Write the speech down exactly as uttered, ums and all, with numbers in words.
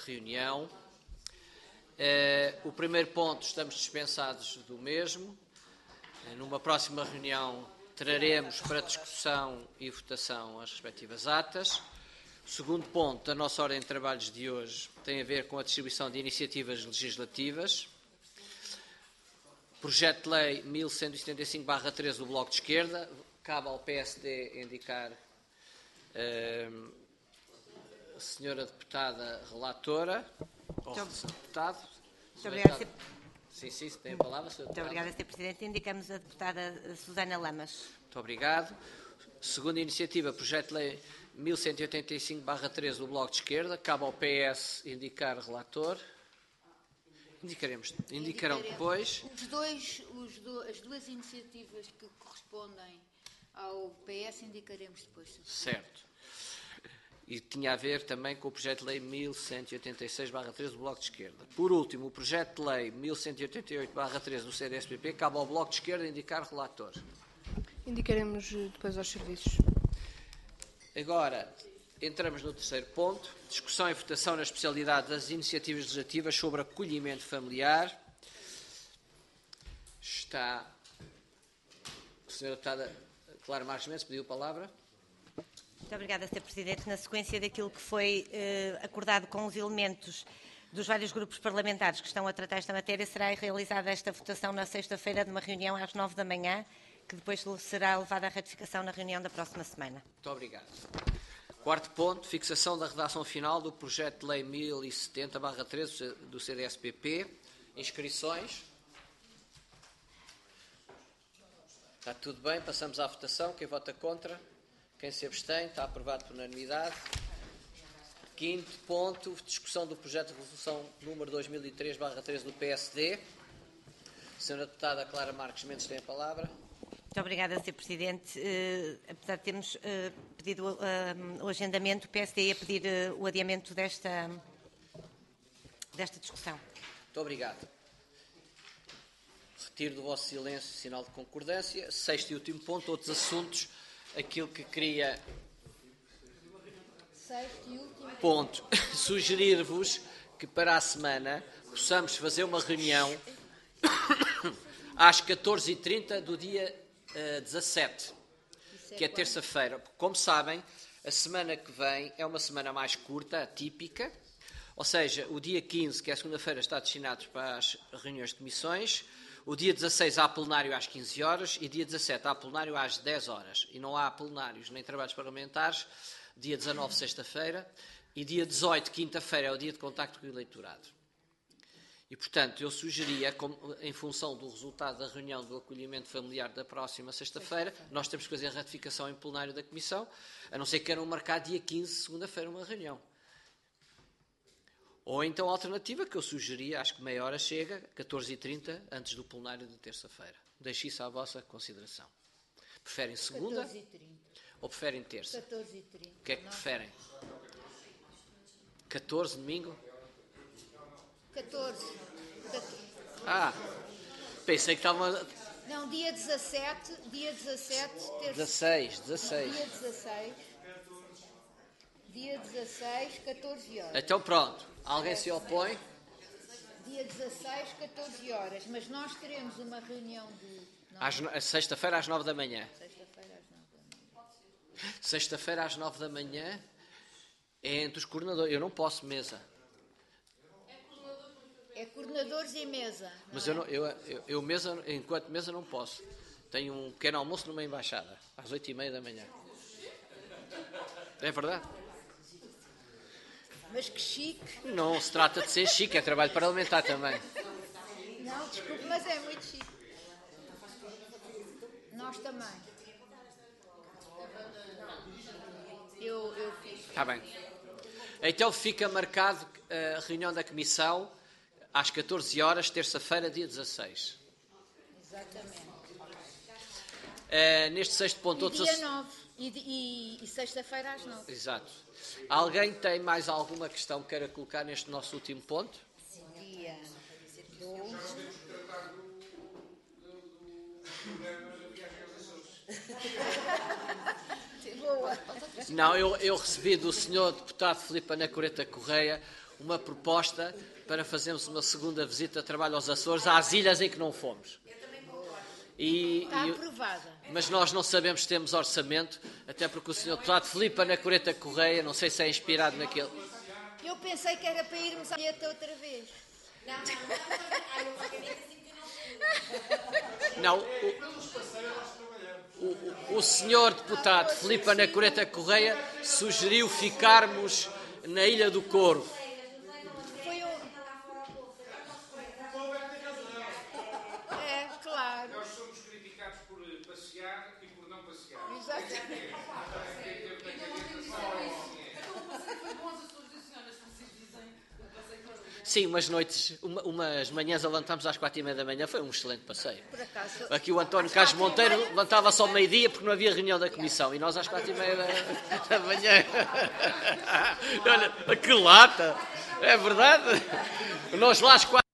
reunião. Uh, o primeiro ponto, estamos dispensados do mesmo. Uh, numa próxima reunião traremos para discussão e votação as respectivas atas. O segundo ponto da nossa ordem de trabalhos de hoje tem a ver com a distribuição de iniciativas legislativas. Projeto de Lei mil cento e setenta e cinco barra treze do Bloco de Esquerda. Cabe ao P S D indicar uh, a senhora deputada relatora, ou deputado. Muito obrigada, senhor Sim, sim, tem a palavra, senhor Muito obrigada, senhor Presidente. Indicamos a deputada Susana Lamas. Muito obrigado. Segunda iniciativa, projeto de lei mil cento e oitenta e cinco barra treze do Bloco de Esquerda. Cabe ao P S indicar relator. Indicaremos, indicarão depois. Os dois, os do, as duas iniciativas que correspondem ao P S indicaremos depois. Certo. E tinha a ver também com o projeto de lei mil cento e oitenta e seis barra treze do Bloco de Esquerda. Por último, o projeto de lei mil cento e oitenta e oito barra treze do C D S P P, cabe ao Bloco de Esquerda indicar relator. Indicaremos depois aos serviços. Agora, entramos no terceiro ponto. Discussão e votação na especialidade das iniciativas legislativas sobre acolhimento familiar. Está a senhora deputada Clara Marques Mendes, pediu a palavra. Muito obrigada, senhor Presidente. Na sequência daquilo que foi eh, acordado com os elementos dos vários grupos parlamentares que estão a tratar esta matéria, será realizada esta votação na sexta-feira de uma reunião às nove da manhã, que depois será levada à ratificação na reunião da próxima semana. Muito obrigado. Quarto ponto, fixação da redação final do projeto de lei mil e setenta barra treze do C D S P P. Inscrições. Está tudo bem, passamos à votação. Quem vota contra? Quem se abstém? Está aprovado por unanimidade. Quinto ponto, discussão do projeto de resolução número dois mil e três barra treze do P S D. A senhora deputada Clara Marques Mendes tem a palavra. Muito obrigada, senhor Presidente. Uh, apesar de termos uh, pedido uh, o agendamento, o P S D ia pedir uh, o adiamento desta, desta discussão. Muito obrigado. Retiro do vosso silêncio sinal de concordância. Sexto e último ponto, outros assuntos. Aquilo que queria... Sexto e último ponto. Sugerir-vos que para a semana possamos fazer uma reunião às catorze e trinta do dia Uh, dezassete, que é terça-feira. Como sabem, a semana que vem é uma semana mais curta, atípica, ou seja, o dia quinze, que é a segunda-feira, está destinado para as reuniões de comissões, o dia dezasseis há plenário às quinze horas e dia dezassete há plenário às dez horas. E não há plenários nem trabalhos parlamentares, dia dezanove, sexta-feira, e dia dezoito, quinta-feira, é o dia de contacto com o eleitorado. E, portanto, eu sugeria, como, em função do resultado da reunião do acolhimento familiar da próxima sexta-feira, nós temos que fazer a ratificação em plenário da Comissão, a não ser que queiram marcar dia quinze, segunda-feira, uma reunião. Ou então a alternativa que eu sugeria, acho que meia hora chega, catorze e trinta, antes do plenário de terça-feira. Deixo isso à vossa consideração. Preferem segunda catorze e trinta. Ou preferem terça? catorze e trinta. O que é que preferem? catorze, domingo? catorze. Ah, pensei que estavam... Não, dia dezassete, dia dezassete, terça. dezasseis, dezasseis. Dia dezasseis. Dia dezasseis, catorze horas. Então pronto, alguém se opõe? Dia dezasseis, catorze horas, mas nós teremos uma reunião de... Às no... Sexta-feira às nove da manhã. Sexta-feira às nove da manhã. Sexta-feira às nove da manhã é entre os coordenadores. Eu não posso mesa. É coordenadores e mesa. Mas é? eu, não, eu, eu, eu mesa, enquanto mesa não posso. Tenho um pequeno almoço numa embaixada, às oito e meia da manhã. É verdade? Mas que chique. Não se trata de ser chique, é trabalho parlamentar também. Não, desculpe, mas é muito chique. Nós também. Eu, eu fico. Está bem. Então fica marcado a reunião da Comissão às catorze horas, terça-feira, dia dezasseis. Exatamente. Uh, neste sexto ponto... E outros dia ass... nove. E, e, e sexta-feira às nove. Exato. Alguém tem mais alguma questão que queira colocar neste nosso último ponto? Dia doze. Não, eu, eu recebi do senhor deputado Filipe Anacoreta Correia uma proposta para fazermos uma segunda visita de trabalho aos Açores, às ilhas em que não fomos. E, Está e, aprovada. mas nós não sabemos se temos orçamento, até porque o senhor deputado Filipe Anacoreta Correia, não sei se é inspirado naquele... Eu pensei que era para irmos à Ilheta outra vez. Não, o, o, o senhor deputado Filipe Anacoreta Correia sugeriu ficarmos na Ilha do Corvo. Foi o... É, claro. Nós somos criticados por passear e por não passear. Exatamente. Sim, umas noites, uma, umas manhãs levantámos às quatro e meia da manhã, foi um excelente passeio. Por acaso. Aqui o António Carlos Monteiro levantava-se ao meio-dia porque não havia reunião da comissão e nós às quatro e meia da, da manhã. Olha, que lata! É verdade? Nós lá às quatro